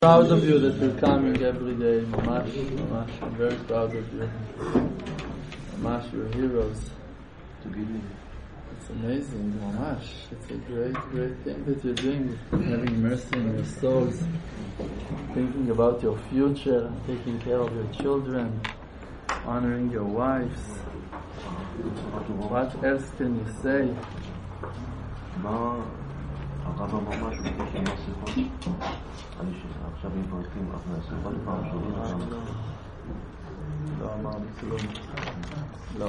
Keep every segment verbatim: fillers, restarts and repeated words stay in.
Proud of you that you're coming every day, Mamash, Mamash. I'm very proud of you. Mamash, you're heroes. It's amazing, Mamash. It's a great, great thing that you're doing, having mercy on your souls, thinking about your future, taking care of your children, honoring your wives. What else can you say? הרב אמר משהו בקשר למסכות. אני שעכשיו עם פרקים, אז נעשה עוד פעם שומעים אותם. לא אמרנו כלום. לא.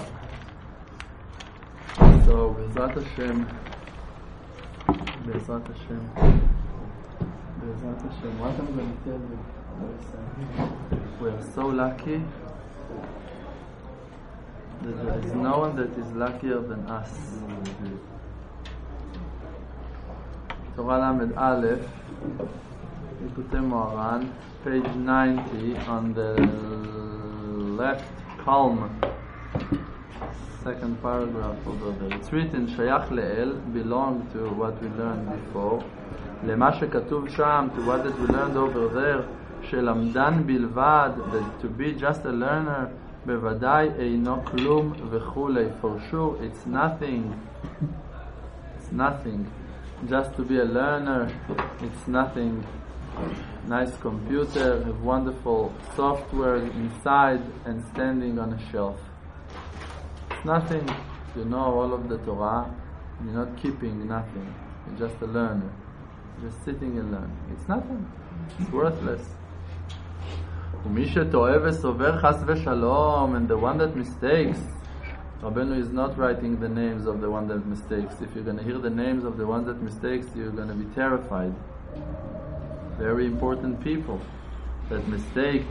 So, בעזרת השם, בעזרת השם, בעזרת השם, what I'm going to tell you, we are so lucky that there is no one that is luckier than us. Torah Lamed Aleph, Likutei Moharan, page ninety, on the left column, second paragraph over there. It's written, Shayach Le'el, belong to what we learned before, Lema shekatuv sham, to what that we learned over there, Shelamdan bilvad, that to be just a learner, Bevadai eino klum v'chulei, for sure it's nothing, it's nothing. Just to be a learner, it's nothing. Nice computer, have wonderful software inside and standing on a shelf. It's nothing. You know all of the Torah, you're not keeping nothing. You're just a learner. You're just sitting and learning. It's nothing. It's worthless. ומי שטועה וסובר חס ושלום, and the one that mistakes, Rabbeinu is not writing the names of the one that mistakes. If you're going to hear the names of the ones that mistakes, you're going to be terrified. Very important people that mistake.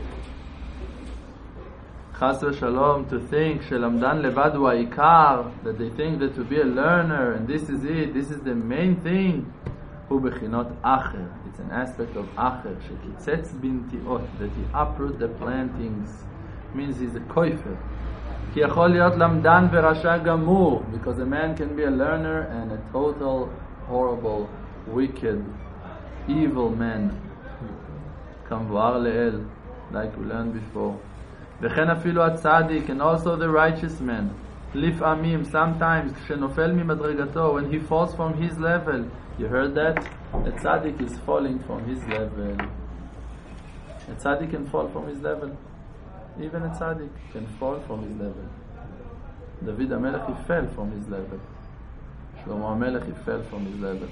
Chas v'shalom, to think shelamdan levad hu ha'ikar, that they think that to be a learner and this is it, this is the main thing. Hu bechinot acher. It's an aspect of acher. Shekitzetz bintiot, that he uproot the plantings. Means he's a koifer. Because a man can be a learner and a total, horrible, wicked, evil man. Like we learned before. And also the righteous man. Sometimes when he falls from his level. You heard that? A tzaddik is falling from his level. A tzaddik can fall from his level. Even a tzaddik can fall from his level. David HaMelech, he fell from his level. Shlomo HaMelech, he fell from his level.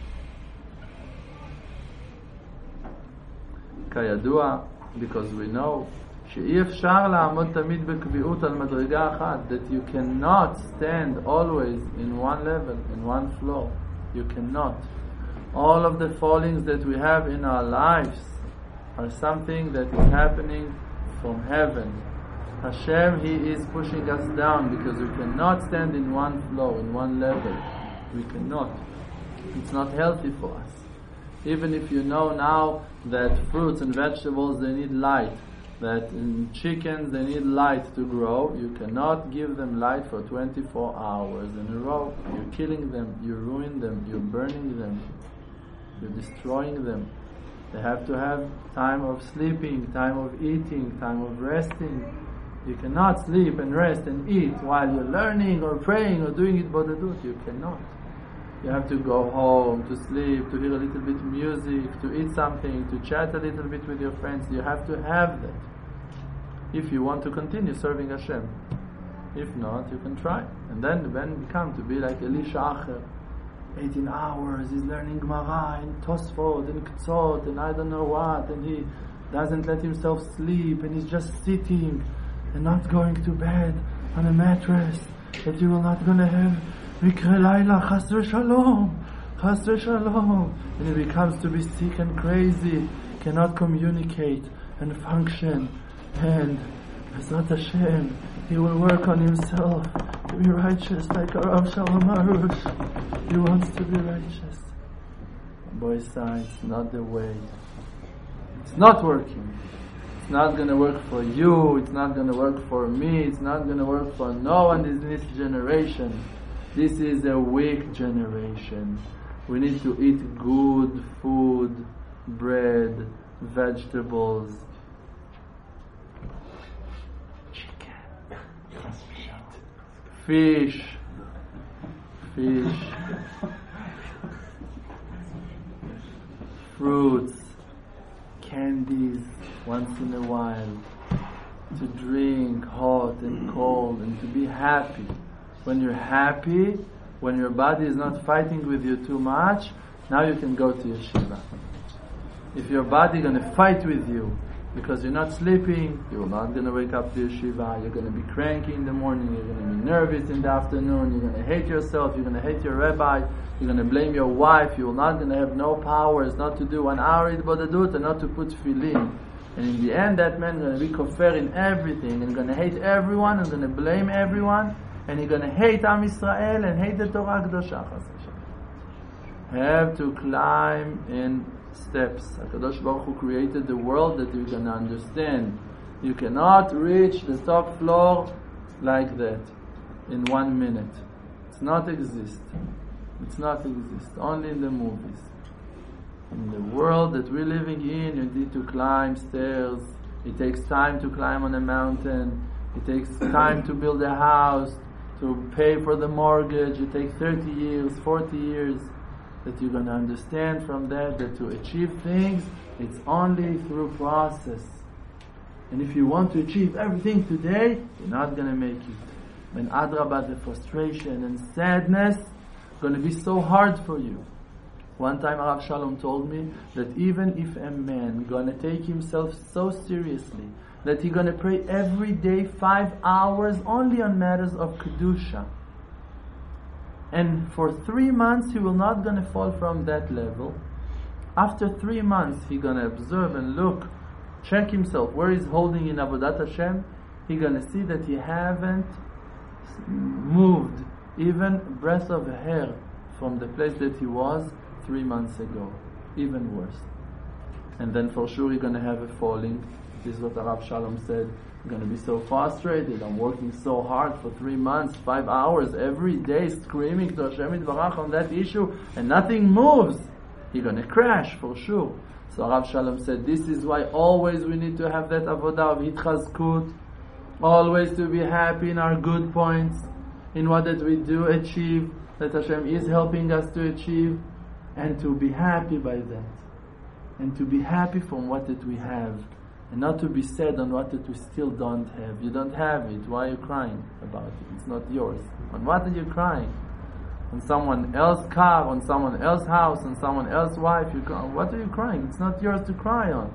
כידוע, because we know, שאי אפשר לעמוד תמיד בקביעות על מדרגה אחת, that you cannot stand always in one level, in one floor. You cannot. All of the fallings that we have in our lives are something that is happening from heaven. Hashem, He is pushing us down because we cannot stand in one flow, in one level. We cannot. It's not healthy for us. Even if you know now that fruits and vegetables, they need light, that in chickens they need light to grow, you cannot give them light for twenty-four hours in a row. You're killing them, you ruin them, you're burning them, you're destroying them. They have to have time of sleeping, time of eating, time of resting. You cannot sleep and rest and eat while you're learning or praying or doing it bodedut. You cannot. You have to go home to sleep, to hear a little bit of music, to eat something, to chat a little bit with your friends. You have to have that if you want to continue serving Hashem. If not, you can try. And then when you come to be like Elisha Acher, eighteen hours, he's learning Gemara and Tosfot and Ktsot and I don't know what, and he doesn't let himself sleep, and he's just sitting and not going to bed on a mattress, that you will not going to have Mikre Laila, Chas v'Shalom, Chas v'Shalom, and he becomes to be sick and crazy, cannot communicate and function, and Bezrat Hashem, he will work on himself to be righteous like Rav Shalom Arush. He wants to be righteous. Boy, it's not the way. It's not working. It's not going to work for you. It's not going to work for me. It's not going to work for no one in this generation. This is a weak generation. We need to eat good food, bread, vegetables, chicken, fish, fish, fruits, candies once in a while, to drink hot and cold, and to be happy. When you're happy, when your body is not fighting with you too much, now you can go to yeshiva. If your body is going to fight with you because you're not sleeping, you're not going to wake up to yeshiva, you're going to be cranky in the morning, you're going to be nervous in the afternoon, you're going to hate yourself, you're going to hate your rabbi, you're going to blame your wife, you're not going to have no powers not to do one hour hitbodedut and not to put tefillin. And in the end, that man is going to be kofar in everything, and going to hate everyone, and going to blame everyone, and he's going to hate Am Yisrael and hate the Torah Kedosha. Have to climb in steps. HaKadosh Baruch Hu created the world that you're going to understand. You cannot reach the top floor like that in one minute. It's not exist. It's not exist. Only in the movies. In the world that we're living in, you need to climb stairs. It takes time to climb on a mountain. It takes time to build a house, to pay for the mortgage. It takes thirty years, forty years. That you're going to understand from that, that to achieve things, it's only through process. And if you want to achieve everything today, you're not going to make it. When adrabah, the frustration and sadness going to be so hard for you. One time Rav Shalom told me that even if a man going to take himself so seriously that he's going to pray every day five hours only on matters of Kedusha, and for three months he will not going to fall from that level. After three months he's going to observe and look, check himself where he's holding in Avodat Hashem. He's going to see that he haven't moved even a breath of a hair from the place that he was three months ago, even worse. And then for sure you're going to have a falling. This is what Rav Shalom said. You're going to be so frustrated. I'm working so hard for three months, five hours every day, screaming to Hashem Yitbarach on that issue, and nothing moves. You're going to crash for sure. So Rav Shalom said, this is why always we need to have that avodah of hitchazkut, always to be happy in our good points, in what that we do achieve, that Hashem is helping us to achieve, and to be happy by that, and to be happy from what that we have, and not to be sad on what that we still don't have. You don't have it. Why are you crying about it? It's not yours. On what are you crying? On someone else's car, on someone else's house, on someone else's wife. You cry. What are you crying? It's not yours to cry on.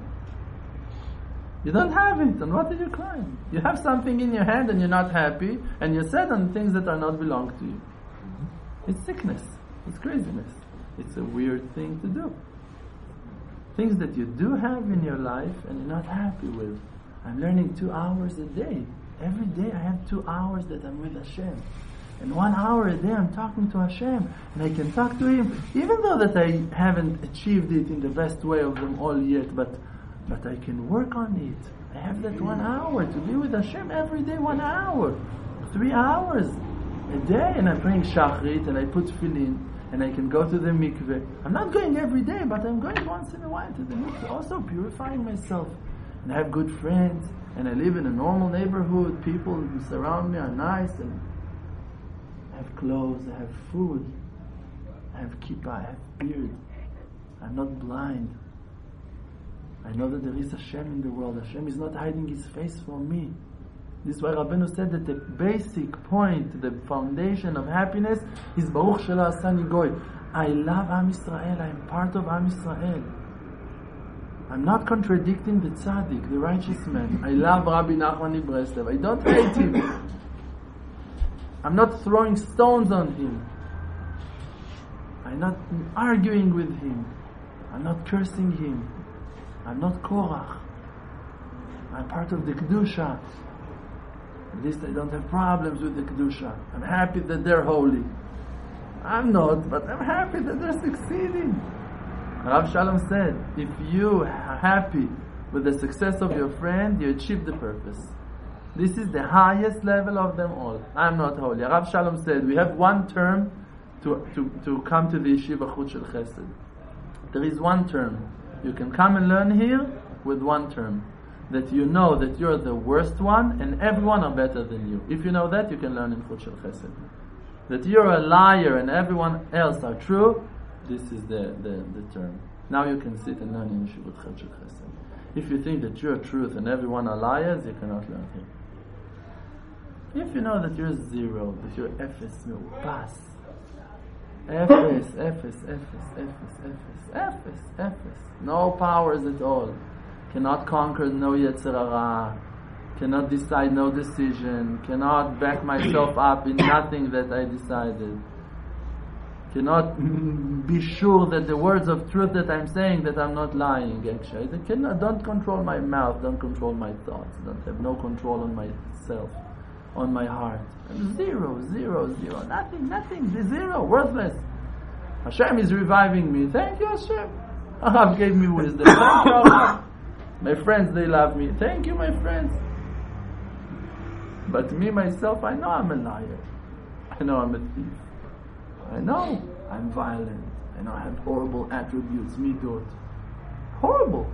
You don't have it. On what are you crying? You have something in your hand and you're not happy, and you're sad on things that are not belong to you. It's sickness. It's craziness. It's a weird thing to do. Things that you do have in your life and you're not happy with. I'm learning two hours a day. Every day I have two hours that I'm with Hashem. And one hour a day I'm talking to Hashem. And I can talk to Him, even though that I haven't achieved it in the best way of them all yet, but but I can work on it. I have that one hour to be with Hashem every day, one hour. Three hours a day. And I'm praying Shachrit and I put tefillin. And I can go to the mikveh. I'm not going every day, but I'm going once in a while to the mikveh, also purifying myself. And I have good friends, and I live in a normal neighborhood. People who surround me are nice, and I have clothes, I have food, I have kippah, I have beard. I'm not blind. I know that there is Hashem in the world. Hashem is not hiding His face from me. This is why Rabbeinu said that the basic point, the foundation of happiness is Baruch Shelo Asani Goy. I love Am Yisrael. I am part of Am Yisrael. I'm not contradicting the tzaddik, the righteous man. I love Rabbi Nachman Ibreslev. I don't hate him. I'm not throwing stones on him. I'm not arguing with him. I'm not cursing him. I'm not Korach. I'm part of the Kedusha. At least I don't have problems with the Kedusha. I'm happy that they're holy. I'm not, but I'm happy that they're succeeding. Rav Shalom said, if you are happy with the success of your friend, you achieve the purpose. This is the highest level of them all. I'm not holy. Rav Shalom said, we have one term to, to, to come to the Yeshiva Chut Shel Chesed. There is one term. You can come and learn here with one term. That you know that you're the worst one and everyone are better than you. If you know that, you can learn in Chut Shel Chesed. That you're a liar and everyone else are true, this is the, the, the term. Now you can sit and learn in Yeshivot Chut Shel Chesed. If you think that you're truth and everyone are liars, you cannot learn here. If you know that you're zero, that you're efes me'upas, efes, efes, efes, efes, efes, efes, efes, no powers at all, cannot conquer no Yetzer Hara, cannot decide no decision, cannot back myself up in nothing that I decided, cannot be sure that the words of truth that I'm saying, that I'm not lying actually. I cannot, don't control my mouth, don't control my thoughts, don't have no control on myself, on my heart. Zero, zero, zero, nothing, nothing, zero, worthless. Hashem is reviving me. Thank you, Hashem. Hashem gave me wisdom. Thank you. My friends, they love me. Thank you, my friends. But me, myself, I know I'm a liar. I know I'm a thief. I know I'm violent. I know I have horrible attributes, midot. Horrible.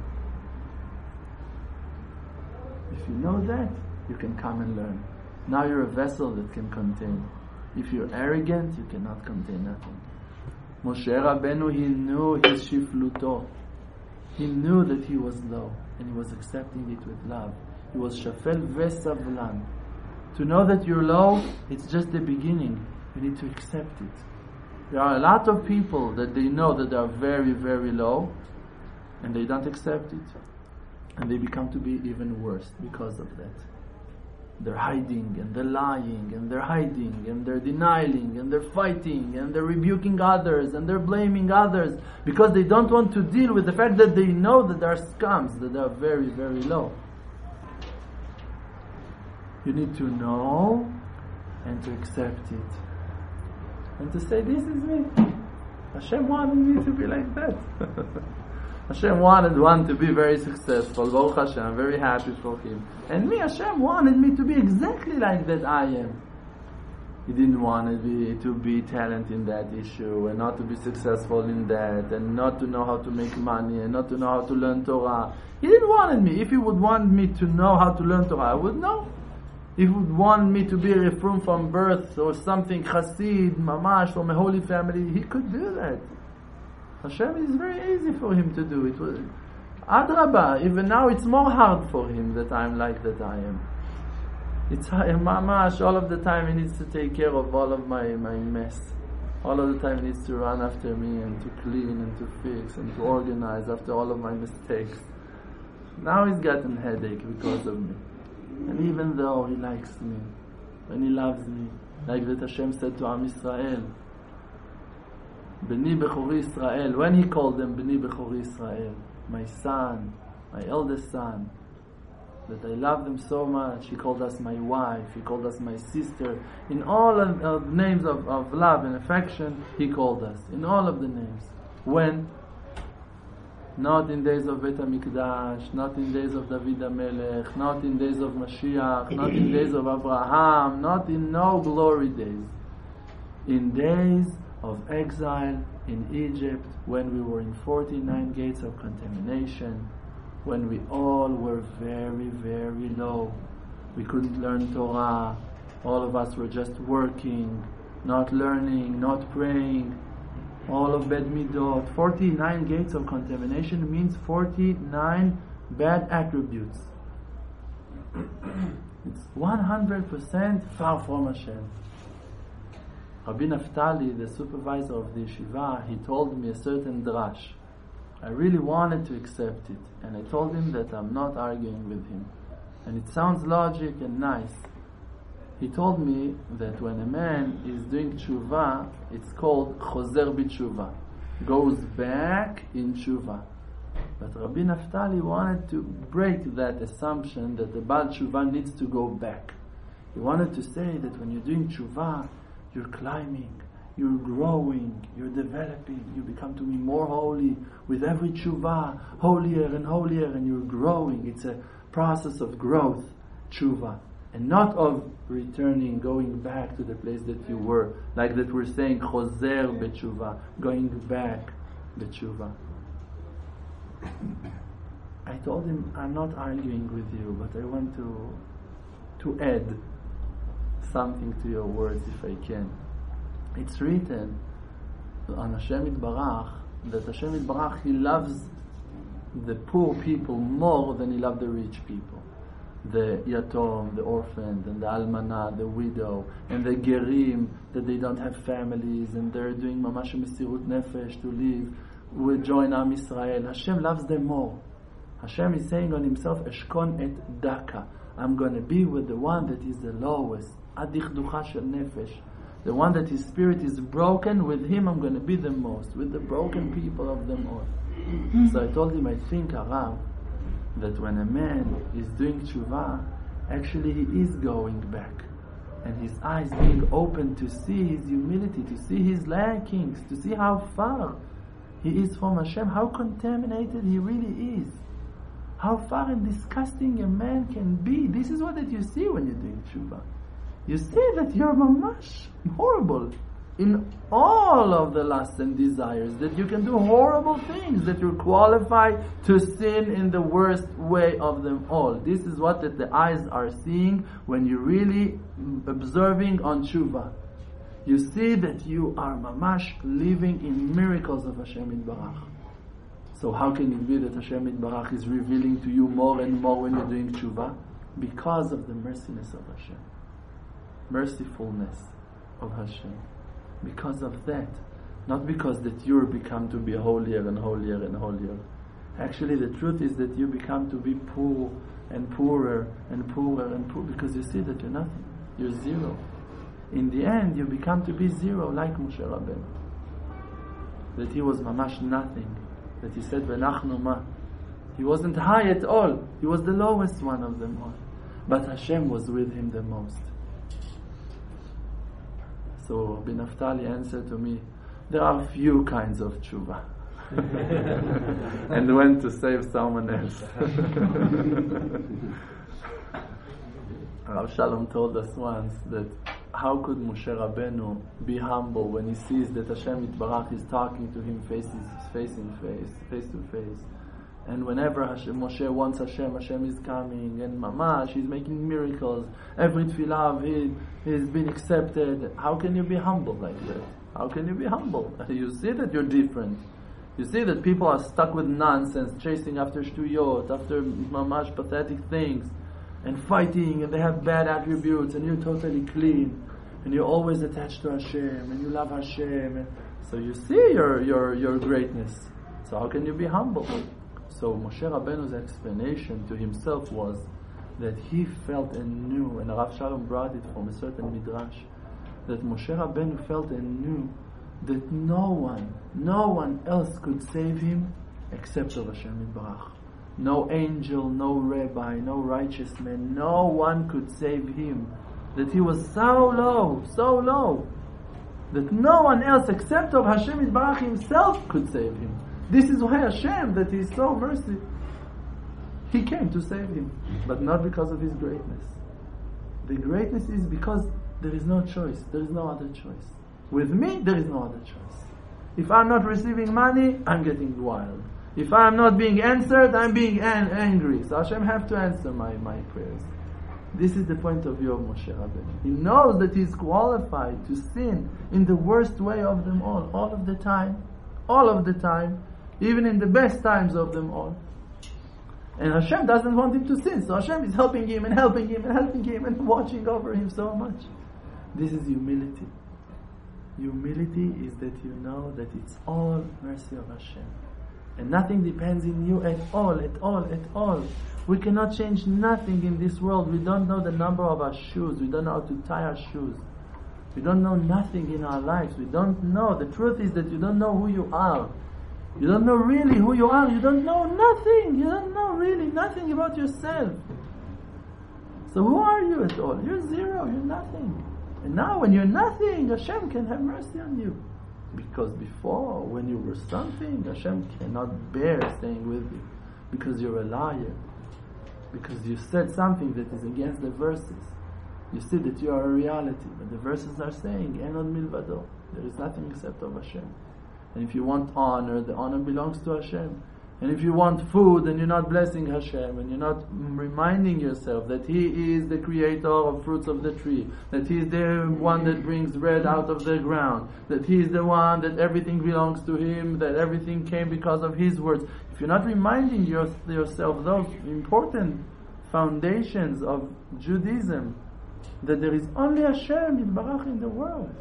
If you know that, you can come and learn. Now you're a vessel that can contain. If you're arrogant, you cannot contain nothing. Moshe Rabbeinu, he knew his shifluto. He knew that he was low, and he was accepting it with love. He was shafel vesavlan. To know that you're low, it's just the beginning. You need to accept it. There are a lot of people that they know that they are very, very low, and they don't accept it. And they become to be even worse because of that. They're hiding, and they're lying, and they're hiding, and they're denying, and they're fighting, and they're rebuking others, and they're blaming others, because they don't want to deal with the fact that they know that they are scums, that they are very, very low. You need to know and to accept it. And to say, this is me. Hashem wanted me to be like that. Hashem wanted one to be very successful. Baruch Hashem, I'm very happy for him. And me, Hashem wanted me to be exactly like that I am. He didn't want to be, to be talent in that issue, and not to be successful in that, and not to know how to make money, and not to know how to learn Torah. He didn't want me. If he would want me to know how to learn Torah, I would know. If he would want me to be a Reform from birth, or something Chassid, Mamash, from a holy family, he could do that. Hashem is very easy for him to do it. Adrabah, even now it's more hard for him that I'm like that I am. It's Mamash, all of the time he needs to take care of all of my, my mess. All of the time he needs to run after me and to clean and to fix and to organize after all of my mistakes. Now he's gotten headache because of me. And even though he likes me, and he loves me, like that Hashem said to Am Yisrael, B'ni Bechori Yisrael, when he called them B'ni Bechori Yisrael, my son, my eldest son, that I love them so much. He called us my wife, he called us my sister. In all of the names of, of love and affection, he called us. In all of the names. When? Not in days of Bet HaMikdash, not in days of David HaMelech, not in days of Mashiach, not in days of Abraham, not in no glory days. In days of exile in Egypt, when we were in forty-nine gates of contamination, when we all were very, very low. We couldn't learn Torah. All of us were just working, not learning, not praying. All of bad midot. forty-nine gates of contamination means forty-nine bad attributes. It's one hundred percent far from Hashem. Rabbi Naftali, the supervisor of the yeshiva, he told me a certain drash. I really wanted to accept it, and I told him that I'm not arguing with him. And it sounds logic and nice. He told me that when a man is doing tshuva, it's called chozer b'tshuva, goes back in tshuva. But Rabbi Naftali wanted to break that assumption that the Baal tshuva needs to go back. He wanted to say that when you're doing tshuva, you're climbing, you're growing, you're developing, you become to be more holy with every tshuva, holier and holier, and you're growing. It's a process of growth, tshuva, and not of returning, going back to the place that you were, like that we're saying chozer b'tshuva, going back b'tshuva. I told him, I'm not arguing with you, but I want to to add something to your words if I can. It's written on Hashem Yitbarach that Hashem Yitbarach, He loves the poor people more than He loves the rich people. The yatom, the orphan, and the almana, the widow, and the gerim, that they don't have families, and they're doing mamash mesirut nefesh to live, will join Am Yisrael. Hashem loves them more. Hashem is saying on Himself, Eshkon et daka. I'm going to be with the one that is the lowest. Adich shel nefesh. The one that his spirit is broken, with him I'm going to be the most, with the broken people of them all. So I told him, I think, Arav, that when a man is doing tshuva, actually he is going back. And his eyes being open to see his humility, to see his lackings, to see how far he is from Hashem, how contaminated he really is. How far and disgusting a man can be. This is what that you see when you're doing tshuva. You see that you're mamash horrible in all of the lusts and desires, that you can do horrible things, that you're qualified to sin in the worst way of them all. This is what that the eyes are seeing when you're really observing on tshuva. You see that you are mamash living in miracles of Hashem Yitbarach. So how can it be that Hashem Yitbarach is revealing to you more and more when you're doing tshuva? Because of the merciness of Hashem. Mercifulness of Hashem. Because of that. Not because that you become to be holier and holier and holier. Actually the truth is that you become to be poor and poorer and poorer and poorer because you see that you're nothing. You're zero. In the end you become to be zero like Moshe Rabbeinu. That he was mamash nothing. That he said, V'nachnu ma. He wasn't high at all. He was the lowest one of them all. But Hashem was with him the most. So Rabbi Naftali answered to me, there are few kinds of tshuva. And went to save someone else. Rav Shalom told us once that how could Moshe Rabbeinu be humble when he sees that Hashem Yitbarach is talking to him faces, face in face, face to face. And whenever Hashem, Moshe wants Hashem, Hashem is coming, and mamash, he's making miracles. Every tefillah of his has been accepted. How can you be humble like that? How can you be humble? You see that you're different. You see that people are stuck with nonsense, chasing after shtuyot, after mamash pathetic things, and fighting, and they have bad attributes, and you're totally clean, and you're always attached to Hashem, and you love Hashem. And so you see your your your greatness. So how can you be humble? So Moshe Rabbeinu's explanation to himself was that he felt and knew, and Rav Shalom brought it from a certain midrash, that Moshe Rabbeinu felt and knew that no one, no one else could save him except of Hashem Yitbarach. No angel, no rabbi, no righteous man, no one could save him. That he was so low, so low, that no one else except of Hashem Yitbarach himself could save him. This is why Hashem, that He is so merciful, He came to save him, but not because of His greatness. The greatness is because there is no choice, there is no other choice. With me, there is no other choice. If I'm not receiving money, I'm getting wild. If I'm not being answered, I'm being an- angry. So Hashem have to answer my, my prayers. This is the point of view of Moshe Rabbeinu. He knows that he's qualified to sin in the worst way of them all, all of the time, all of the time, even in the best times of them all. And Hashem doesn't want him to sin, so Hashem is helping him and helping him and helping him and watching over him so much. This is humility. Humility is that you know that it's all mercy of Hashem. And nothing depends in you at all, at all, at all. We cannot change nothing in this world. We don't know the number of our shoes. We don't know how to tie our shoes. We don't know nothing in our lives. We don't know. The truth is that you don't know who you are. You don't know really who you are. You don't know nothing. You don't know really nothing about yourself. So who are you at all? You're zero. You're nothing. And now when you're nothing, Hashem can have mercy on you. Because before, when you were something, Hashem cannot bear staying with you. Because you're a liar. Because you said something that is against the verses. You see that you are a reality. But the verses are saying, Enod milvado. There is nothing except of Hashem. And if you want honor, the honor belongs to Hashem. And if you want food and you're not blessing Hashem, and you're not reminding yourself that He is the creator of fruits of the tree, that He is the one that brings bread out of the ground, that He is the one that everything belongs to Him, that everything came because of His words. If you're not reminding your, yourself those important foundations of Judaism, that there is only Hashem Yitbarach in the world,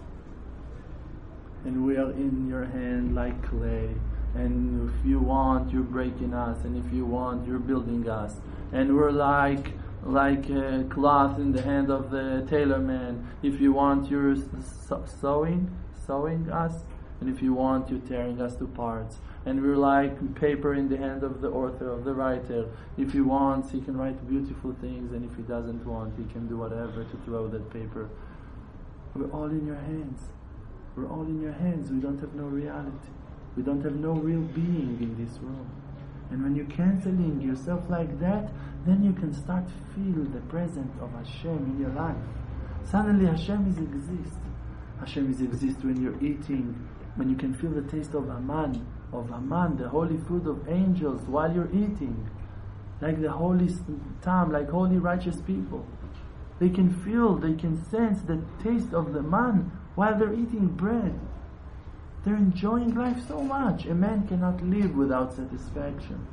and we are in your hand like clay, and if you want, you're breaking us, and if you want, you're building us, and we're like like a cloth in the hand of the tailor man. If you want, you're sewing sewing us, and if you want, you're tearing us to parts. And we're like paper in the hand of the author, of the writer. If he wants, he can write beautiful things, and if he doesn't want, he can do whatever to throw that paper. We're all in your hands. We're all in your hands. We don't have no reality. We don't have no real being in this world. And when you're canceling yourself like that, then you can start to feel the presence of Hashem in your life. Suddenly Hashem is exist. Hashem is exist when you're eating, when you can feel the taste of Aman, of Aman, the holy food of angels, while you're eating. Like the holy Tam, like holy righteous people. They can feel, they can sense the taste of the man while they're eating bread. They're enjoying life so much. A man cannot live without satisfaction.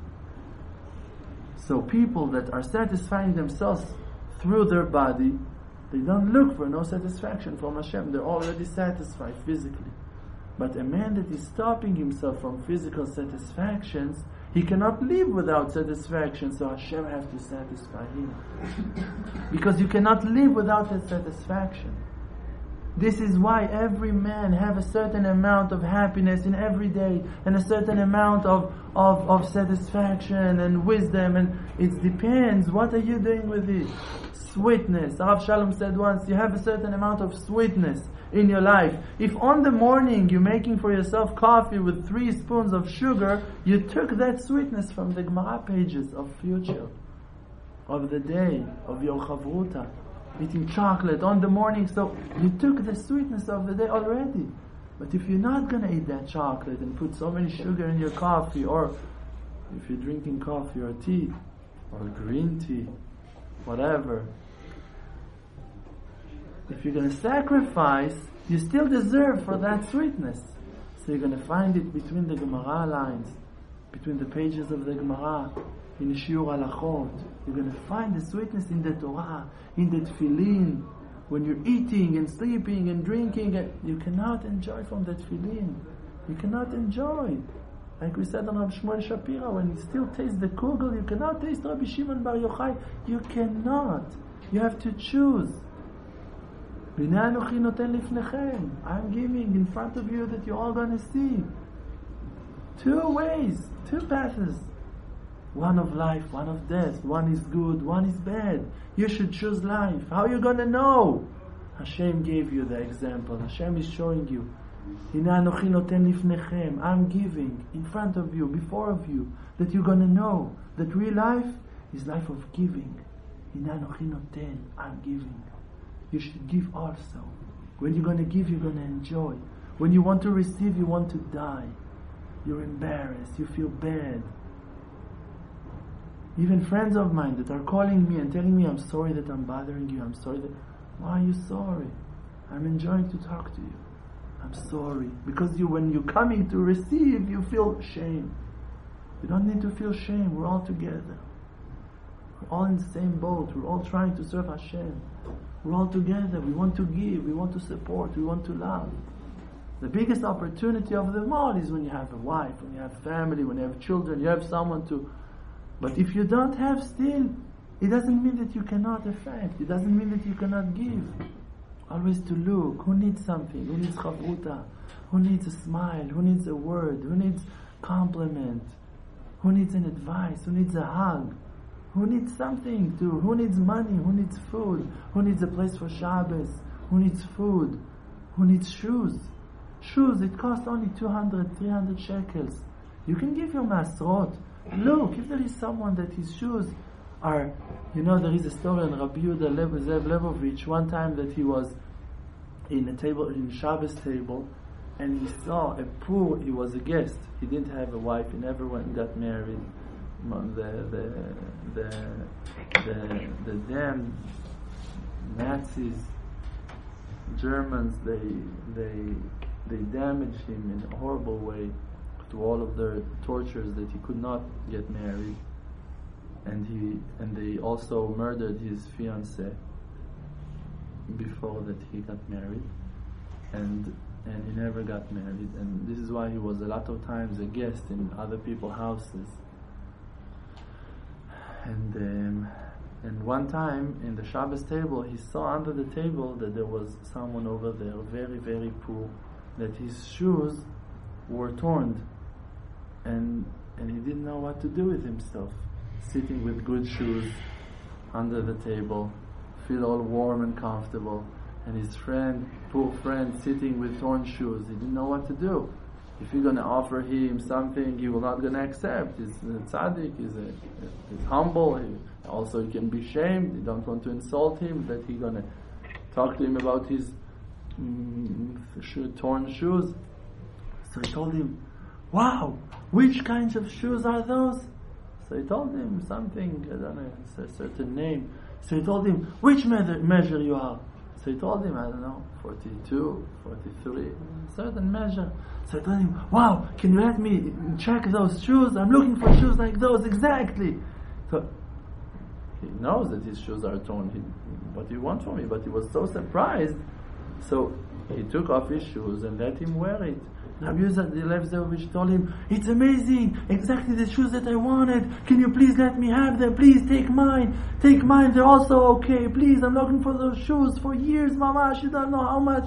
So people that are satisfying themselves through their body, they don't look for no satisfaction from Hashem. They're already satisfied physically. But a man that is stopping himself from physical satisfactions, he cannot live without satisfaction, so Hashem has to satisfy him. Because you cannot live without that satisfaction. This is why every man have a certain amount of happiness in every day, and a certain amount of, of, of satisfaction and wisdom, and it depends, what are you doing with it? Sweetness. Rav Shalom said once, you have a certain amount of sweetness in your life. If on the morning you're making for yourself coffee with three spoons of sugar, you took that sweetness from the Gemara pages of future, of the day, of your chavruta. Eating chocolate on the morning, so you took the sweetness of the day already. But if you're not going to eat that chocolate and put so many sugar in your coffee, or if you're drinking coffee or tea, or green tea, whatever, if you're going to sacrifice, you still deserve for that sweetness. So you're going to find it between the Gemara lines, between the pages of the Gemara, in the Shiur Halachot. You're going to find the sweetness in the Torah, in the Tefillin. When you're eating and sleeping and drinking, you cannot enjoy from the Tefillin. You cannot enjoy. Like we said on Rabbi Shmuel Shapira, when you still taste the kugel, you cannot taste Rabbi Shimon Bar Yochai. You cannot. You have to choose. I'm giving in front of you that you're all going to see. Two ways, two paths. One of life, one of death. One is good, one is bad. You should choose life. How are you going to know? Hashem gave you the example. Hashem is showing you. I'm giving in front of you, before of you, that you're going to know that real life is life of giving. I'm giving. You should give also. When you're going to give, you're going to enjoy. When you want to receive, you want to die. You're embarrassed. You feel bad. Even friends of mine that are calling me and telling me, I'm sorry that I'm bothering you, I'm sorry that... Why are you sorry? I'm enjoying to talk to you. I'm sorry. Because you, when you're coming to receive, you feel shame. You don't need to feel shame. We're all together. We're all in the same boat. We're all trying to serve Hashem. We're all together. We want to give. We want to support. We want to love. The biggest opportunity of them all is when you have a wife, when you have family, when you have children, you have someone to... But if you don't have still, it doesn't mean that you cannot affect. It doesn't mean that you cannot give. Always to look. Who needs something? Who needs chavruta? Who needs a smile? Who needs a word? Who needs compliment? Who needs an advice? Who needs a hug? Who needs something to? Who needs money? Who needs food? Who needs a place for Shabbos? Who needs food? Who needs shoes? Shoes, it costs only two hundred, three hundred shekels. You can give your masrot. Look, if there is someone that his shoes are, you know, there is a story on Rabbi Yehuda Zev Lebovich, one time that he was in a table, in Shabbos table, and he saw a poor, he was a guest, he didn't have a wife, he never went and got married. The, the, the, the, the damn Nazis, Germans, they, they, they damaged him in a horrible way through all of their tortures that he could not get married. And he and they also murdered his fiancée before that he got married, and and he never got married. And this is why he was a lot of times a guest in other people's houses. And um, and one time in the Shabbos table, he saw under the table that there was someone over there, very very poor, that his shoes were torn, and and he didn't know what to do with himself. Sitting with good shoes under the table, feel all warm and comfortable, and his friend, poor friend, sitting with torn shoes. He didn't know what to do. If you're going to offer him something, he will not going to accept. He's a tzaddik, he's, a, he's humble. He, also, he can be shamed. You don't want to insult him. That he's going to talk to him about his mm, shoe, torn shoes. So he told him, "Wow, which kinds of shoes are those?" So he told him something, I don't know, a certain name. So he told him, "Which measure, measure you are?" So he told him, I don't know, forty-two, forty-three, a certain measure. So he told him, "Wow, can you let me check those shoes? I'm looking for shoes like those exactly." So he knows that his shoes are torn. He, what do you want from me? But he was so surprised. So he took off his shoes and let him wear it. Rabbi Levzovich told him, "It's amazing, exactly the shoes that I wanted. Can you please let me have them? Please take mine, take mine, they're also okay. Please, I'm looking for those shoes for years, mamash, you don't know how much."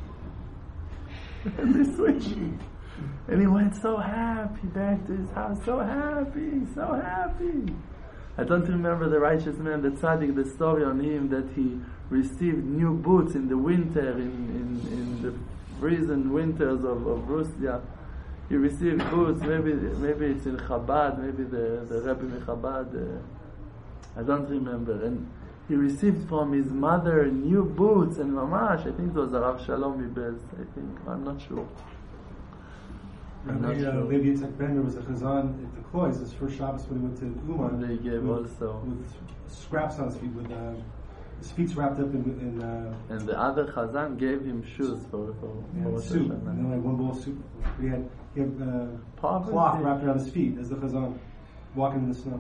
And they switched. And he went so happy back to his house, so happy, so happy. I don't remember the righteous man, the tzaddik, the story on him that he received new boots in the winter, in, in, in the freezing winters of, of Russia. He received boots, maybe maybe it's in Chabad, maybe the, the Rebbe in Chabad, uh, I don't remember. And he received from his mother new boots, and mamash, I think it was Rav Shalom Ibez, I think, I'm not sure. I'm not uh, sure. Maybe it's like Ben, there was a chazan at the Klois, his first Shabbos when he went to Uman. They gave with, also. with scraps on his feet, with uh, his feet wrapped up in. in uh, and the other chazan gave him shoes for, for, yeah, for soup. Hashanah. And then like one bowl of soup. He had, he had uh, Poverty. cloth wrapped around his feet as the chazan, walking in the snow.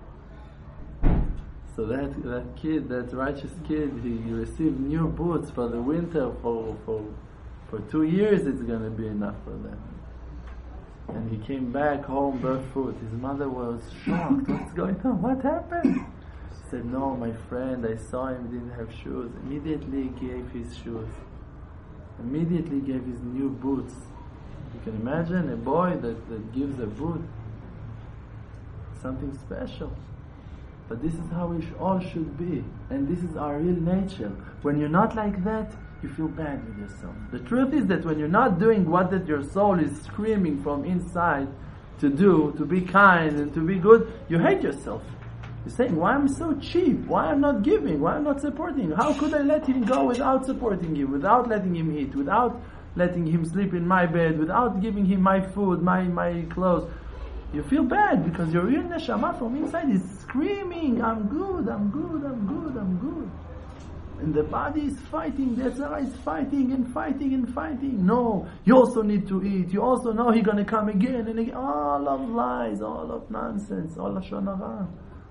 So that that kid, that righteous kid, he received new boots for the winter for for for two years. It's going to be enough for them. And he came back home barefoot. His mother was shocked. What's going on? What happened? She said, "No, my friend, I saw him, didn't have shoes." Immediately gave his shoes. Immediately gave his new boots. You can imagine a boy that, that gives a boot. Something special. But this is how we sh- all should be. And this is our real nature. When you're not like that, you feel bad with yourself. The truth is that when you're not doing what that your soul is screaming from inside to do, to be kind and to be good, you hate yourself. You're saying, "Why am I so cheap? Why am I not giving? Why am I not supporting? How could I let him go without supporting him, without letting him eat, without letting him sleep in my bed, without giving him my food, my, my clothes?" You feel bad because your real neshama from inside is screaming, "I'm good, I'm good, I'm good, I'm good." And the body is fighting, the Yetzirah is fighting and fighting and fighting. No, you also need to eat. You also know he's going to come again and again. All of lies, all of nonsense, all of Lashon Hara.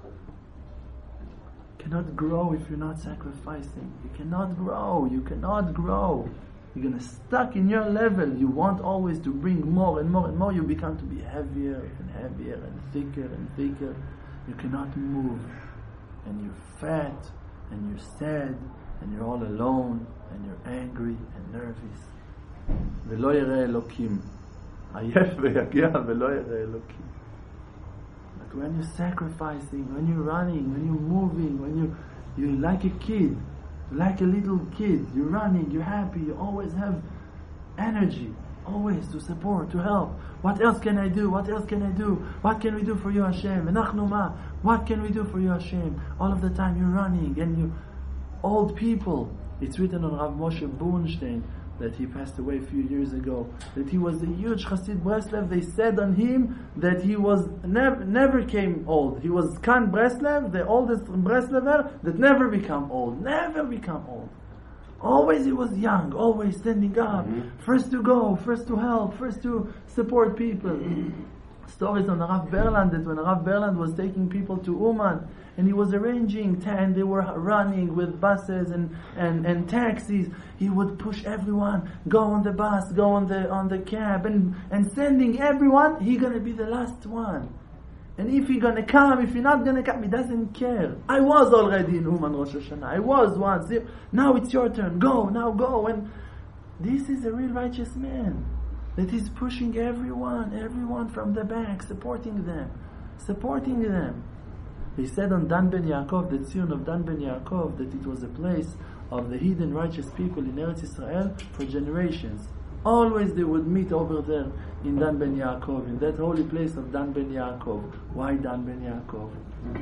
You cannot grow if you're not sacrificing. You cannot grow. You cannot grow. You're going to stuck in your level. You want always to bring more and more and more. You become to be heavier and heavier and thicker and thicker. You cannot move. And you're fat and you're sad and you're all alone and you're angry and nervous. ולא יראה אלוקים. עייף ויגע ולא יראה אלוקים. But when you're sacrificing, when you're running, when you're moving, when you you're like a kid, like a little kid, you're running, you're happy, you always have energy, always to support, to help. What else can I do? What else can I do? What can we do for you, Hashem? V'nachnu ma? What can we do for you, Hashem? All of the time you're running, and you, old people. It's written on Rav Moshe Bornstein that he passed away a few years ago, that he was a huge Chassid Breslev. They said on him that he was never never came old. He was Khan Breslev, the oldest Breslever that never become old, never become old. Always he was young, always standing up, mm-hmm. first to go, first to help, first to support people. Stories on Rav Berland, that when Rav Berland was taking people to Uman, and he was arranging, and they were running with buses and, and, and taxis, he would push everyone, go on the bus, go on the on the cab, and, and sending everyone, he gonna be the last one. And if he gonna come, if he not gonna come, he doesn't care. I was already in Uman Rosh Hashanah. I was once. Now it's your turn. Go, now go. And this is a real righteous man that is pushing everyone, everyone from the back, supporting them, supporting them. He said on Dan Ben Yaakov, the Tzion of Dan Ben Yaakov, that it was a place of the hidden righteous people in Eretz Israel for generations. Always they would meet over there in Dan Ben Yaakov, in that holy place of Dan Ben Yaakov. Why Dan Ben Yaakov?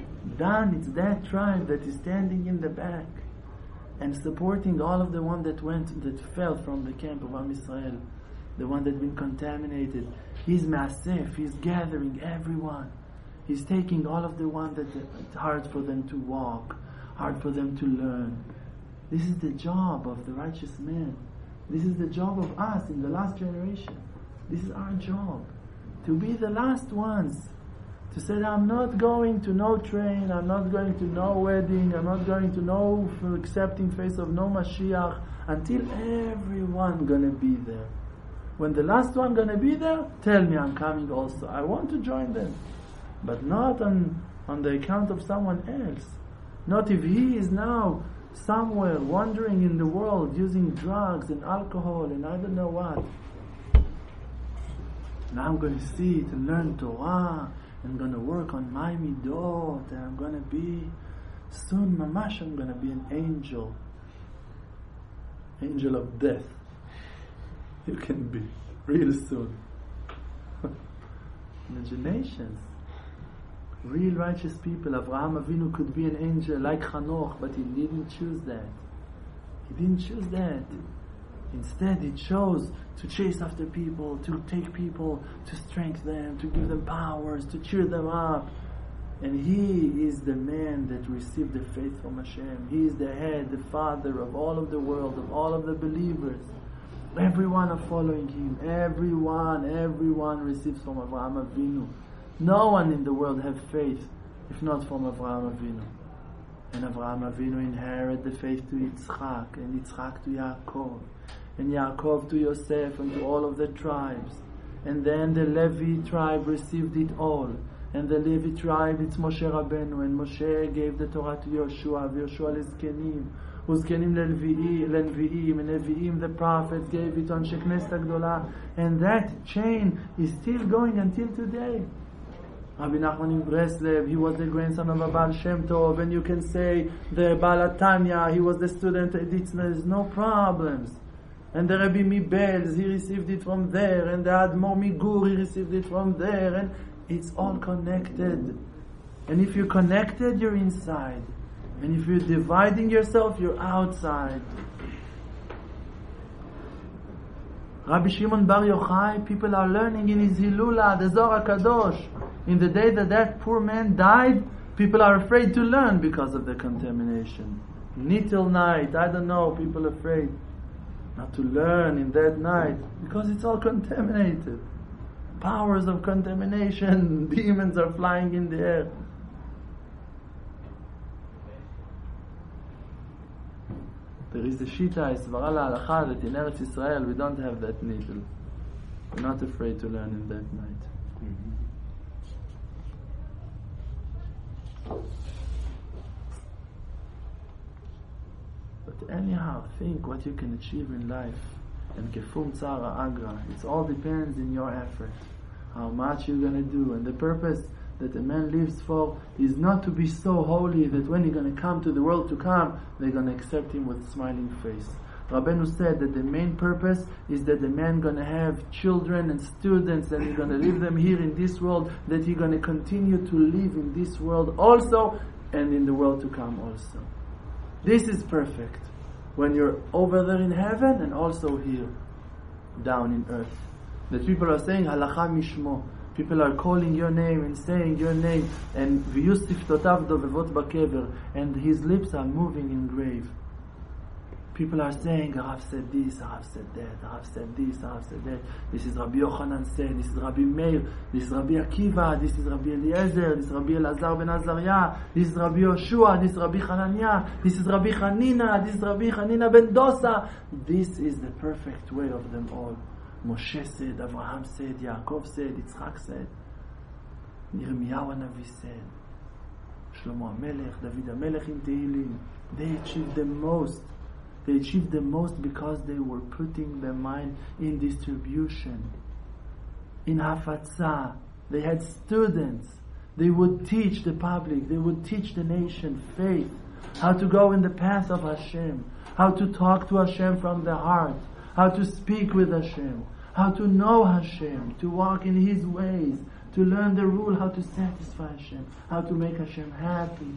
Dan, it's that tribe that is standing in the back and supporting all of the one that went, that fell from the camp of Am Yisrael, the one that been contaminated. He's Maasef, he's gathering everyone. He's taking all of the one that it's hard for them to walk, hard for them to learn. This is the job of the righteous man. This is the job of us in the last generation. This is our job. To be the last ones. To say, I'm not going to no train, I'm not going to no wedding, I'm not going to no accepting face of no Mashiach, until everyone gonna be there. When the last one gonna be there, tell me I'm coming also. I want to join them. But not on, on the account of someone else. Not if he is now somewhere wandering in the world using drugs and alcohol and I don't know what. Now I'm going to sit and learn Torah. I'm going to work on my midot, and I'm going to be soon, mamash, I'm going to be an angel. Angel of death. You can be real soon. Imaginations. Real righteous people. Avraham Avinu could be an angel like Chanoch, but he didn't choose that. He didn't choose that. Instead, he chose to chase after people, to take people, to strengthen them, to give them powers, to cheer them up. And he is the man that received the faith from Hashem. He is the head, the father of all of the world, of all of the believers. Everyone are following him. Everyone, everyone receives from Avraham Avinu. No one in the world have faith if not from Avraham Avinu. And Avraham Avinu inherited the faith to Yitzchak, and Yitzchak to Yaakov, and Yaakov to Yosef, and to all of the tribes. And then the Levi tribe received it all. And the Levi tribe, it's Moshe Rabbeinu, and Moshe gave the Torah to Yoshua, Yoshua Lezkenim, Uzkenim Lenvi'im, and Levi'im, the prophets, gave it on Sheknes Agdola. And that chain is still going until today. Rabbi Nachman in Breslev, he was the grandson of a Baal Shem Tov, and you can say the Baal Tanya, he was the student at Ditzner, there's no problems. And the Rabbi Mibelz, he received it from there, and the Admor Migur, he received it from there, and it's all connected. And if you're connected, you're inside. And if you're dividing yourself, you're outside. Rabbi Shimon Bar Yochai, people are learning in his Hilula, the Zohar HaKadosh. In the day that that poor man died, people are afraid to learn because of the contamination. Nittil night, I don't know, people are afraid not to learn in that night because it's all contaminated. Powers of contamination, demons are flying in the air. There is the Shita, Svara L'Halacha, that in Eretz Israel we don't have that nittil. We're not afraid to learn in that night. But anyhow, think what you can achieve in life. And kefum tzara agra. It all depends in your effort. How much you're going to do. And the purpose that a man lives for is not to be so holy that when he's going to come to the world to come, they're going to accept him with a smiling face. Rabbeinu said that the main purpose is that the man going to have children and students, and he's going to leave them here in this world, that he's going to continue to live in this world also, and in the world to come also. This is perfect. when you're over there in heaven and also here, down in earth. That people are saying, Halacha Mishmo. People are calling your name and saying your name, and v'yu siftotav dovevot bakever, and his lips are moving in grave. People are saying, Rav said this, Rav said that, Rav said this, Rav said that. This is Rabbi Yochanan said, this is Rabbi Meir, this is Rabbi Akiva, this is Rabbi Eliezer, this is Rabbi Elazar ben Azariah, this is Rabbi Yoshua, this is Rabbi Hananiah, this is Rabbi Hanina, this is Rabbi Hanina ben Dosa. This is the perfect way of them all. Moshe said, Avraham said, Yaakov said, Yitzchak said, Yirmiyahu Hanavi said, Shlomo HaMelech, David HaMelech in Tehillim. They achieved the most. They achieved the most because they were putting their mind in distribution, in hafatzah. They had students. They would teach the public. They would teach the nation faith, how to go in the path of Hashem, how to talk to Hashem from the heart, how to speak with Hashem, how to know Hashem, to walk in His ways, to learn the rule, how to satisfy Hashem, how to make Hashem happy.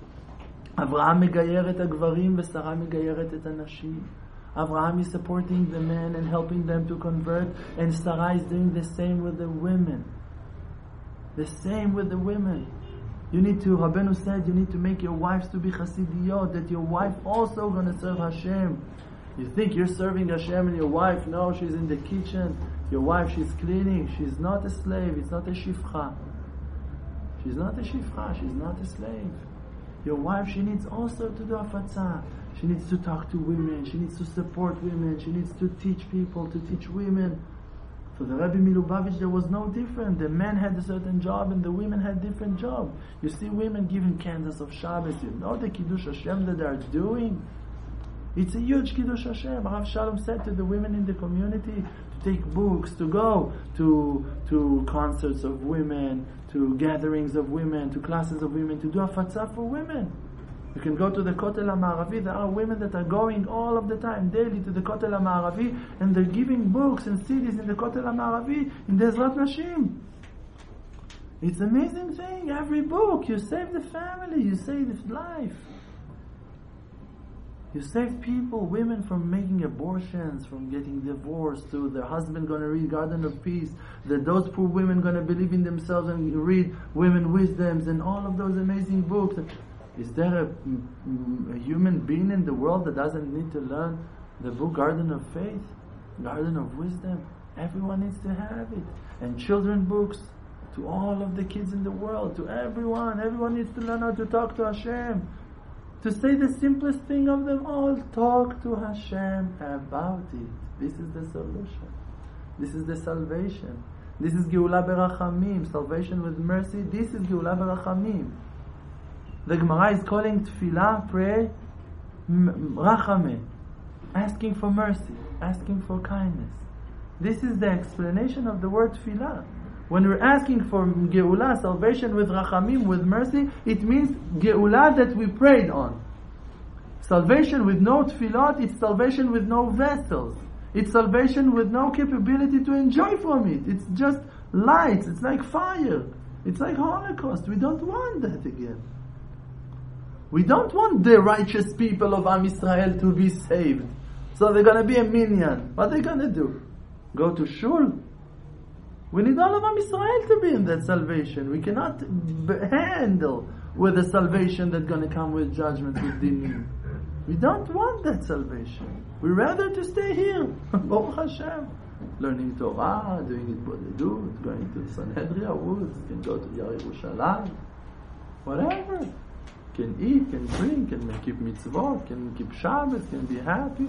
Avraham megayer et הגברים ושרה megayeret et הנשים. Avraham is supporting the men and helping them to convert, and Sarah is doing the same with the women. The same with the women. You need to, Rabbeinu said, you need to make your wives to be Chasidiyot, that your wife also going to serve Hashem. You think you're serving Hashem and your wife, no, she's in the kitchen. Your wife, she's cleaning. She's not a slave. It's not a shifcha. She's not a shifcha. She's not a slave. Your wife, she needs also to do afatzah. She needs to talk to women. She needs to support women. She needs to teach people, to teach women. For the Rebbe Milubavitch, there was no different. The men had a certain job and the women had different job. You see women giving candles of Shabbos. You know the Kiddush Hashem that they are doing? It's a huge Kiddush Hashem. Rav Shalom said to the women in the community to take books, to go to to concerts of women, to gatherings of women, to classes of women, to do afatzah for women. You can go to the Kotel HaMa'aravi. There are women that are going all of the time, daily, to the Kotel HaMa'aravi, and they're giving books and C Ds in the Kotel HaMa'aravi in Ezrat Nashim. It's an amazing thing. Every book, you save the family, you save life. You save people, women, from making abortions, from getting divorced, to their husband going to read Garden of Peace, that those poor women going to believe in themselves and read Women Wisdoms and all of those amazing books. Is there a, a human being in the world that doesn't need to learn the book Garden of Faith, Garden of Wisdom? Everyone needs to have it. And children books to all of the kids in the world, to everyone. Everyone needs to learn how to talk to Hashem. To say the simplest thing of them all, talk to Hashem about it. This is the solution. This is the salvation. This is Geula Berachamim, salvation with mercy. This is Geula Berachamim. The Gemara is calling Tefillah, pray, Rachameh, asking for mercy, asking for kindness. This is the explanation of the word Tefillah. When we're asking for Geula, salvation with Rachamim, with mercy, it means Geula that we prayed on. Salvation with no tefillot, it's salvation with no vessels. It's salvation with no capability to enjoy from it. It's just lights, it's like fire. It's like Holocaust. We don't want that again. We don't want the righteous people of Am Yisrael to be saved. So they're going to be a minyan. What are they going to do? Go to shul? We need all of Am Yisrael to be in that salvation. We cannot b- handle with the salvation that's going to come with judgment, with dinim. We don't want that salvation. We'd rather to stay here. Baruch Hashem. Learning Torah, doing it bodedut, going to the Sanhedria woods, can go to Yar Yerushalayim. Whatever. Can eat, can drink, can keep mitzvot, can keep Shabbos, can be happy.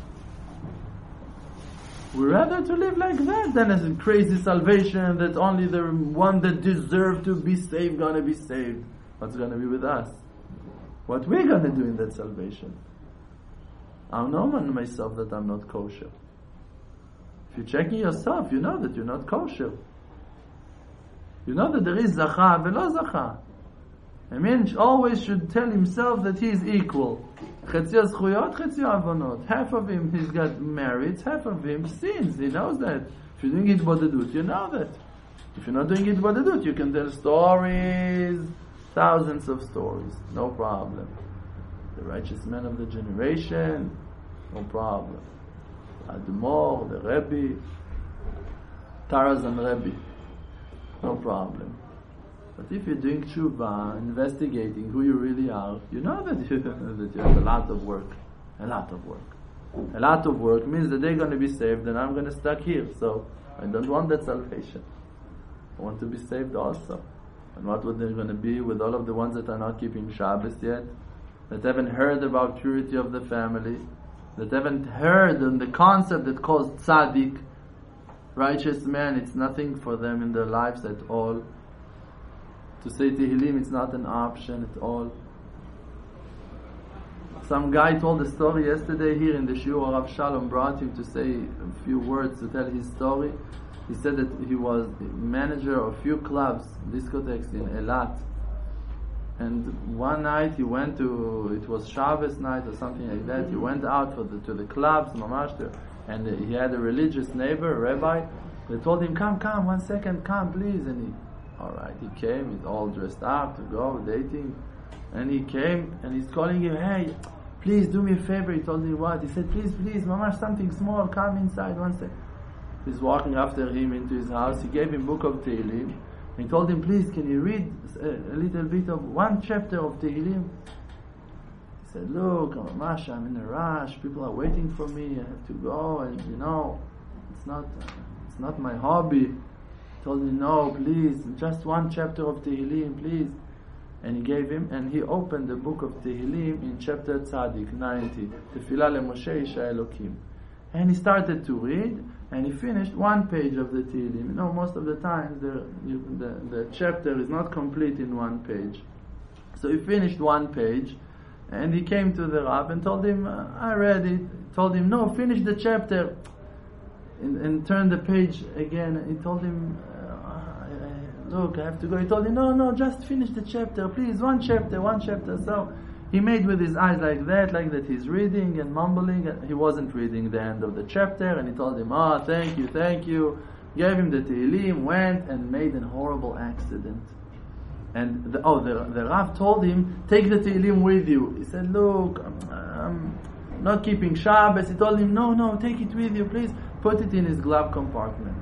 We'd rather to live like that than as a crazy salvation that only the one that deserves to be saved gonna be saved. What's gonna be with us? What we're gonna do in that salvation? I know myself that I'm not kosher. If you're checking yourself, you know that you're not kosher. You know that there is zacha velo zacha. A man always should tell himself that he is equal. Chetzio zchuyot, chetzio avonot. Half of him he's got merits, half of him sins. He knows that. If you're doing it bodedut, you know that. If you're not doing it bodedut, you can tell stories, thousands of stories, no problem. The righteous men of the generation, no problem. Admor, the Rebbe, Tarazan Rebbe, no problem. But if you're doing tshuva, investigating who you really are, you know that you, that you have a lot of work. A lot of work. A lot of work means that they're going to be saved and I'm going to stuck here. So I don't want that salvation. I want to be saved also. And what would they going to be with all of the ones that are not keeping Shabbos yet? That haven't heard about purity of the family? That haven't heard on the concept that calls tzaddik, righteous man, it's nothing for them in their lives at all. To say Tehillim, it's not an option at all. Some guy told a story yesterday here in the shiur. Rav Shalom brought him to say a few words to tell his story. He said that he was manager of a few clubs, discotheques in Eilat. And one night he went to, it was Shabbos night or something like that, he went out for the, to the clubs, mamash, and he had a religious neighbor, a rabbi. They told him, come, come, one second, come please. And he, alright, he came, he's all dressed up to go, dating. And he came and he's calling him, hey, please do me a favor. He told me what? He said, please, please, mamash, something small, come inside, one second. He's walking after him into his house. He gave him book of Tehillim. He told him, please, can you read a, a little bit of one chapter of Tehillim? He said, look, mamash, I'm in a rush. People are waiting for me. I have to go, and you know, it's not, uh, it's not my hobby. He told me, no, please, just one chapter of Tehillim, please. And he gave him, and he opened the book of Tehillim in chapter Tzadik ninety, Tefillah leMoshe Isha Elokim. And he started to read, and he finished one page of the Tehillim. You know, most of the times the, you, the the chapter is not complete in one page. So he finished one page, and he came to the Rav and told him, uh, I read it. Told him, no, finish the chapter, and, and turn the page again. He told him, look, I have to go. He told him, no, no, just finish the chapter, please, one chapter, one chapter. So he made with his eyes like that, like that he's reading and mumbling. He wasn't reading the end of the chapter, and he told him, oh, thank you, thank you. Gave him the Tehillim, went and made a horrible accident. And the, oh, the, the Rav told him, take the Tehillim with you. He said, look, I'm, I'm not keeping Shabbos. He told him, no, no, take it with you, please. Put it in his glove compartment.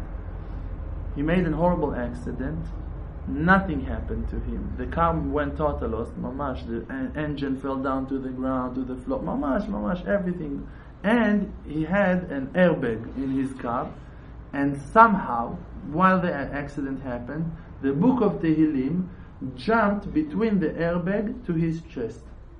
He made a horrible accident. Nothing happened to him. The car went total loss. Mamash, the en- engine fell down to the ground, to the floor. Mamash, mamash, everything. And he had an airbag in his car. And somehow, while the accident happened, the book of Tehillim jumped between the airbag to his chest.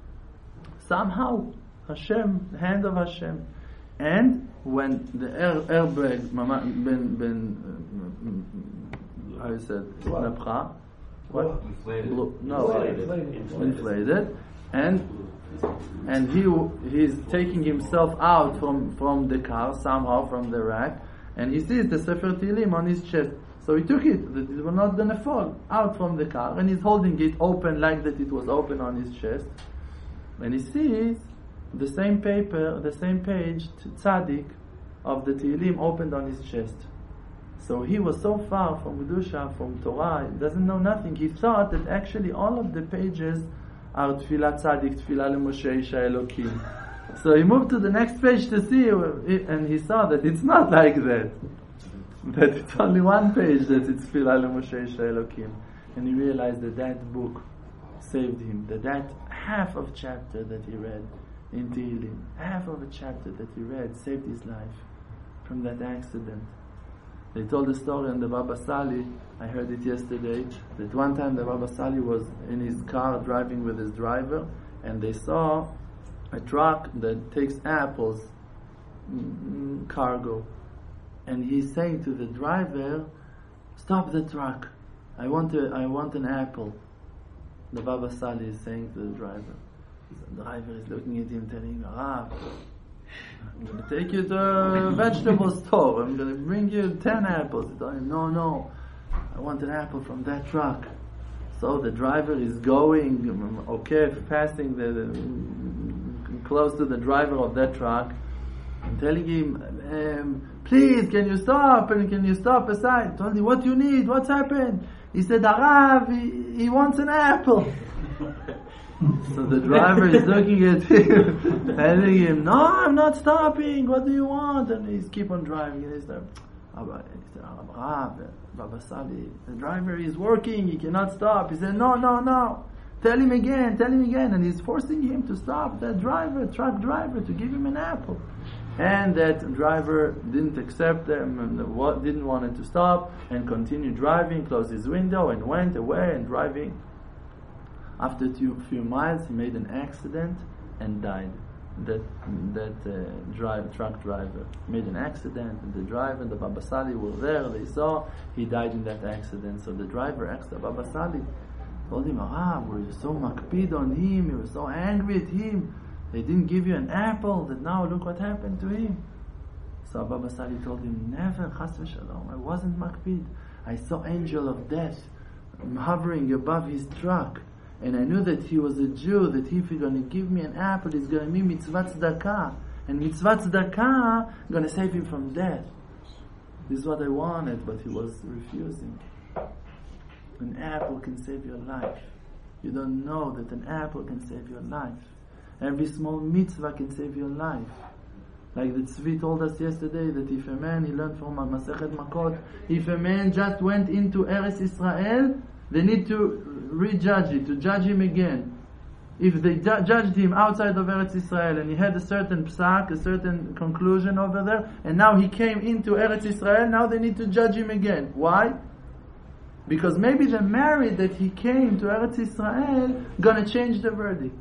Somehow, Hashem, hand of Hashem. And when the air, airbag, mama, ben, ben, uh, how you said, Napcha, what? Inflated. Blo- no, Inflated. inflated. inflated, and and he he's taking himself out from from the car somehow from the rack, and he sees the Sefer Tehillim on his chest. So he took it, that it was not going to fall out from the car, and he's holding it open like that it was open on his chest, and he sees the same paper, the same page, Tzaddik, of the Tehillim opened on his chest. So he was so far from Kedusha, from Torah, he doesn't know nothing. He thought that actually all of the pages are Tfilah Tzaddik, Tfilah leMoshe Isha Elokim. So he moved to the next page to see, and he saw that it's not like that. That it's only one page that it's Tfilah leMoshe Isha Elokim. And he realized that that book saved him, that that half of chapter that he read in Tehillim, half of a chapter that he read saved his life from that accident. They told the story on the Baba Sali, I heard it yesterday, that one time the Baba Sali was in his car driving with his driver, and they saw a truck that takes apples, mm, cargo. And he's saying to the driver, stop the truck, I want a, I want an apple. The Baba Sali is saying to the driver. The driver is looking at him, telling him, ah, I'm going to take you to a vegetable store. I'm going to bring you ten apples. He told him, no, no, I want an apple from that truck. So the driver is going, okay, passing the, the close to the driver of that truck, and telling him, um, please, can you stop? And can you stop aside? He told him, what do you need? What's happened? He said, Arav, he, he wants an apple. So the driver is looking at him, telling him, "No, I'm not stopping. What do you want?" And he's keep on driving. And he's like, Baba Sali, the driver is working. He cannot stop. He said, "No, no, no. Tell him again. Tell him again." And he's forcing him to stop. That driver, truck driver, to give him an apple. And that driver didn't accept them and didn't want him to stop and continued driving, closed his window and went away and driving. After a few, few miles, he made an accident and died. That that uh, drive, truck driver made an accident, and the driver and the Baba Sali were there. They saw he died in that accident. So the driver asked the Baba Sali, told him, "Ah, we were so makpid on him. You were so angry at him. They didn't give you an apple. That now look what happened to him." So Baba Sali told him, "Never, chas v'shalom. I wasn't makpid. I saw angel of death hovering above his truck. And I knew that he was a Jew, that if he's going to give me an apple, he's going to be mitzvah tzedakah. And mitzvah tzedakah going to save him from death. This is what I wanted," but he was refusing. An apple can save your life. You don't know that an apple can save your life. Every small mitzvah can save your life. Like the Tzvi told us yesterday, that if a man, he learned from Masechet Makot, if a man just went into Eretz Israel, they need to rejudge it, to judge him again. If they ju- judged him outside of Eretz Israel and he had a certain psak, a certain conclusion over there, and now he came into Eretz Israel, now they need to judge him again. Why? Because maybe the merit that he came to Eretz Israel gonna change the verdict.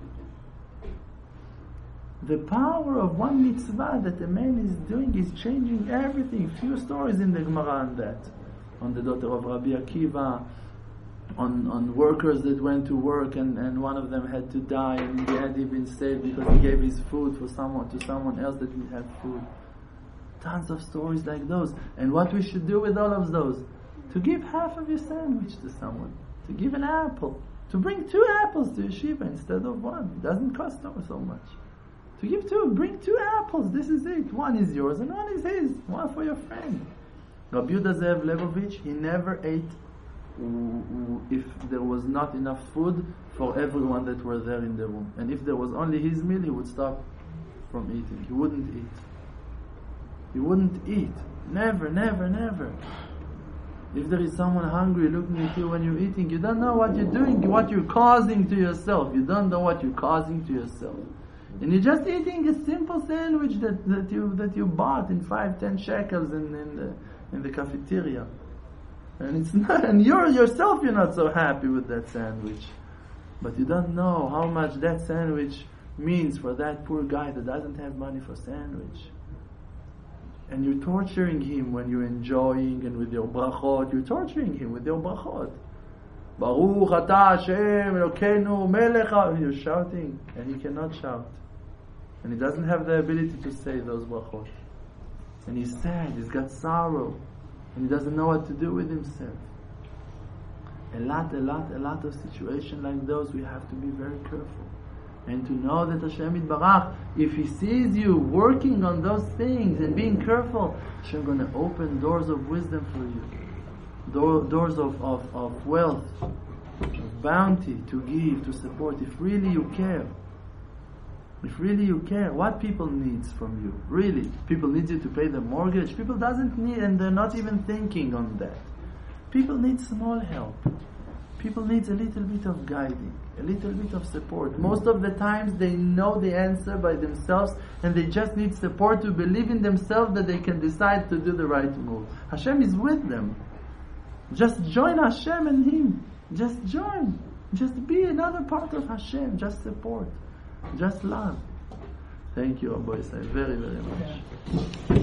The power of one mitzvah that a man is doing is changing everything. Few stories in the Gemara on that. On the daughter of Rabbi Akiva, on, on workers that went to work and, and one of them had to die, and in the end he been saved because he gave his food for someone to someone else that didn't have food. Tons of stories like those. And what we should do with all of those? To give half of your sandwich to someone. To give an apple. To bring two apples to yeshiva instead of one. It doesn't cost so much. To give two, bring two apples. This is it. One is yours and one is his. One for your friend. Rabbi Yehuda Zev Lebovich, he never ate if there was not enough food for everyone that were there in the room. And if there was only his meal, he would stop from eating. He wouldn't eat. He wouldn't eat. Never, never, never. If there is someone hungry looking at you when you're eating, you don't know what you're doing, what you're causing to yourself. You don't know what you're causing to yourself. And you're just eating a simple sandwich that, that you that you bought in five, ten shekels in, in the in the cafeteria. And it's not, and you're yourself you're not so happy with that sandwich. But you don't know how much that sandwich means for that poor guy that doesn't have money for sandwich. And you're torturing him when you're enjoying, and with your brachot, you're torturing him with your brachot. Baruch atah Hashem Elokeinu melech ha-, you're shouting, and he cannot shout. And he doesn't have the ability to say those brachot. And he's sad, he's got sorrow, and he doesn't know what to do with himself. A lot, a lot, a lot of situations like those, we have to be very careful. And to know that Hashem Yitbarach, if He sees you working on those things and being careful, Hashem going to open doors of wisdom for you. Door, doors of, of, of wealth, of bounty to give, to support, if really you care. If really you care, what people needs from you? Really, people need you to pay the mortgage. People doesn't need, and they're not even thinking on that. People need small help. People need a little bit of guiding, a little bit of support. Most of the times they know the answer by themselves, and they just need support to believe in themselves that they can decide to do the right move. Hashem is with them. Just join Hashem and Him. Just join. Just be another part of Hashem. Just support. Just love. Thank you, Abba Yisrael, very, very much.